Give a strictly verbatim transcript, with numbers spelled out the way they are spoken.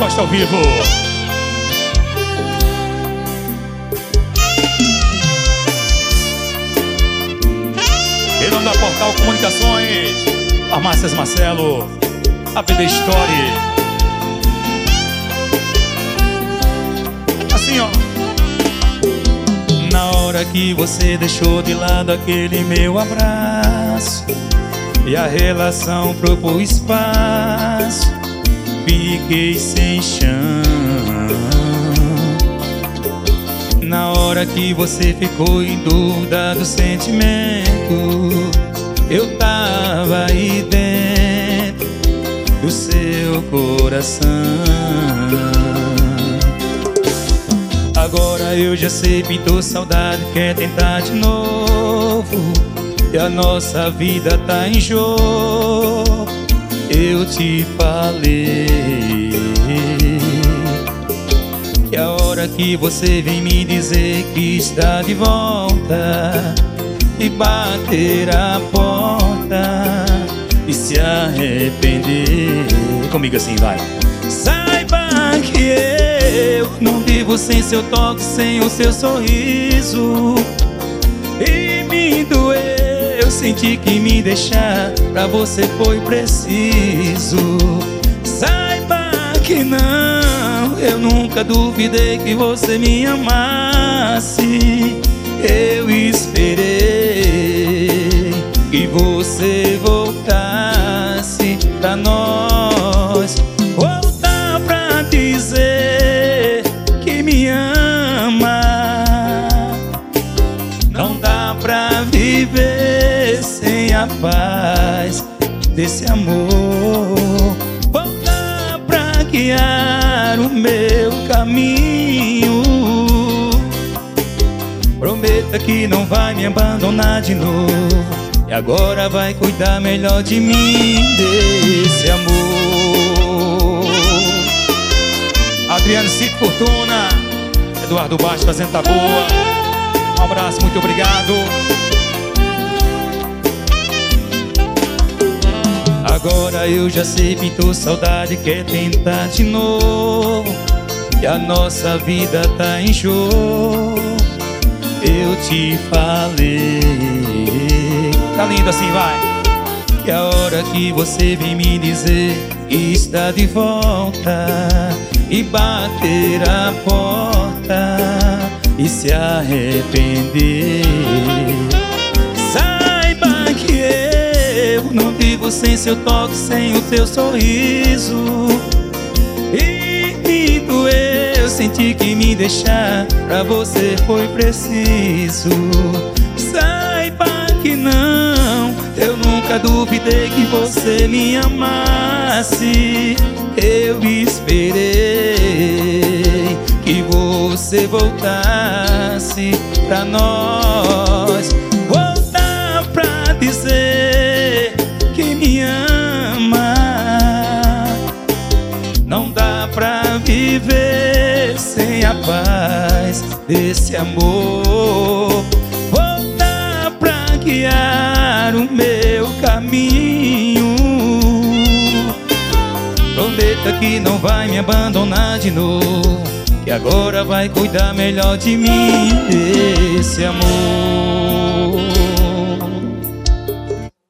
Costa ao vivo. Em nome da Portal Comunicações, Farmácias Marcelo, a P D Story. Assim, ó. Na hora que você deixou de lado aquele meu abraço e a relação propôs espaço, fiquei sem chão. Na hora que você ficou em dúvida do sentimento, eu tava aí dentro do seu coração. Agora eu já sei, pintou saudade, quer tentar de novo, e a nossa vida tá em jogo. Eu te falei que a hora que você vem me dizer que está de volta e bater a porta e se arrepender. Comigo assim, vai. Saiba que eu não vivo sem seu toque, sem o seu sorriso. E me doeu, senti que me deixar pra você foi preciso. Saiba que não, eu nunca duvidei que você me amasse. Eu esperei que você voltasse pra nós, voltar pra dizer que me ama. Não dá pra viver sem a paz desse amor. Voltar pra guiar o meu caminho. Prometa que não vai me abandonar de novo, e agora vai cuidar melhor de mim, desse amor. Adriano Cid Fortuna, Eduardo Baixo fazendo tá boa. Um abraço, muito obrigado. Agora eu já sei, pintou saudade, quer tentar de novo, e a nossa vida tá em jogo. Eu te falei, tá lindo assim, vai. Que a hora que você vem me dizer que está de volta e bater a porta e se arrepender. Saiba que eu não vivo sem seu toque, sem o teu sorriso. E me doeu, senti que me deixar pra você foi preciso. Saiba que não, eu nunca duvidei que você me amasse. Eu esperei que você voltasse pra nós, voltar pra dizer que me ama. Não dá pra viver sem a paz desse amor. Voltar pra guiar o meu caminho. Prometa que não vai me abandonar de novo, que agora vai cuidar melhor de mim, desse amor.